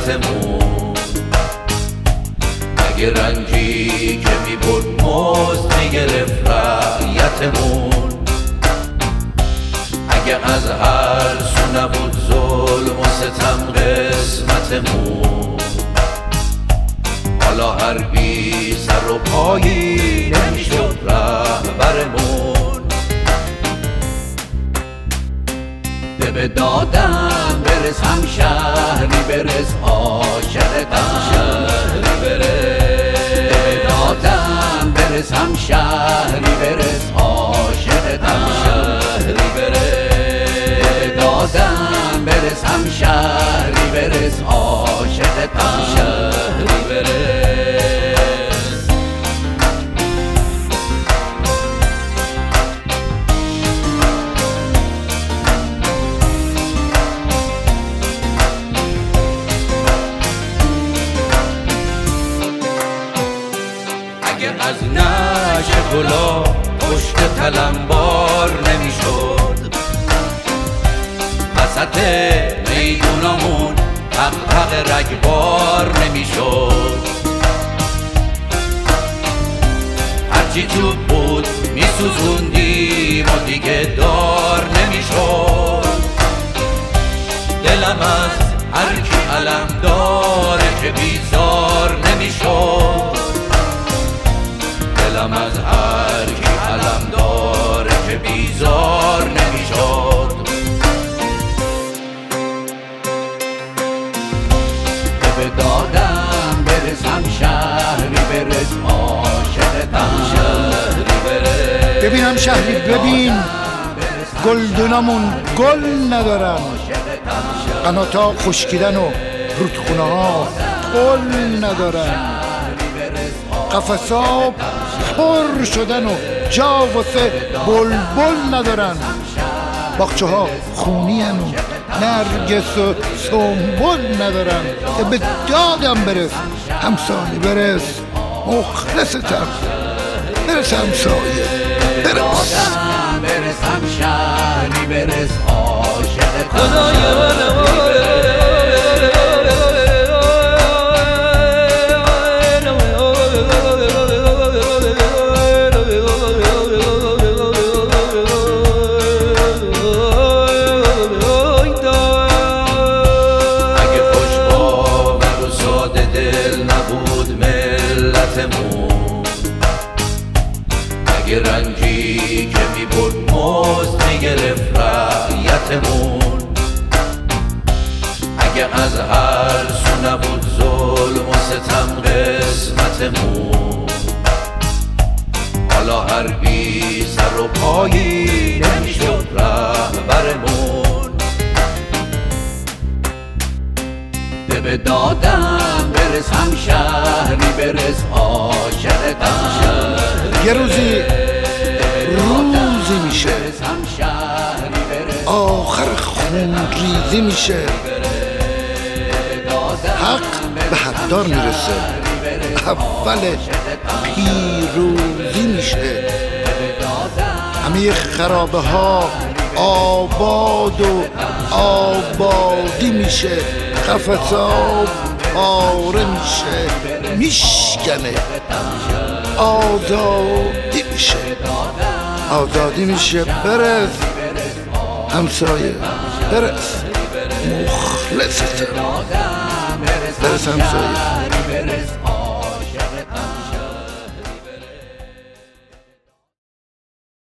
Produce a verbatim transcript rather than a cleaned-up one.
عزتمون. اگه رنجی که میبرد مزد میگرفت رعیتمون، اگه از هر سو نبود ظلم و ستم قسمتمون، حالا هر بی سر و پایی نمیشد رهبرمون. ده به دادم برس هم شهری برس عاشقتم، شهری برس ده به دادم برس هم شهری برس عاشقتم، شهری برس ده به دادم برس هم شهری برس عاشقتم، شهری برس. اگه از نشه گلا پشت تلمبار نمیشد، وسط میدونمون حق رگبار نمیشد، هرچی تو بود میسوزوندیم و دیگه دار نمیشد. دلم از هرکی علم داره که بیزار نمیشد، دلم از هر کی علم داره که بیزار نمیشد. به دادم برسم شهری برس عاشقتم، شهری برس. ببینم شهری ببین گلدونامون گل ندارن، قناتا خشکیدن و رودخونه ها گل ندارن، قفصا پر شدن و جا واسه بلبل ندارن، باغچه ها خونی هن و نرگس و سنبل ندارن. به دادم برس همسایه برس مخلصتم، برس همسایه برس برس هم شهری برس عاشقتم. اگه رنجی که میبرد مزد میگرفت رعیتمون، اگه از هر سو نبود ظلم و ستم قسمتمون، حالا هر بی سر و پایی نمیشد رهبرمون. ده به دادم برس هم شهری برس عاشقتم، شهری یه روزی روزی میشه آخر خون ریزی میشه، حق به حقدار میرسه اول پیروزی میشه، همه خرابه ها آباد و آبادی میشه، قفصا پاره میشه میشکنه، آزادی میشه آزادی میشه. برس همسایه برس مخلصتم، برس همسایه.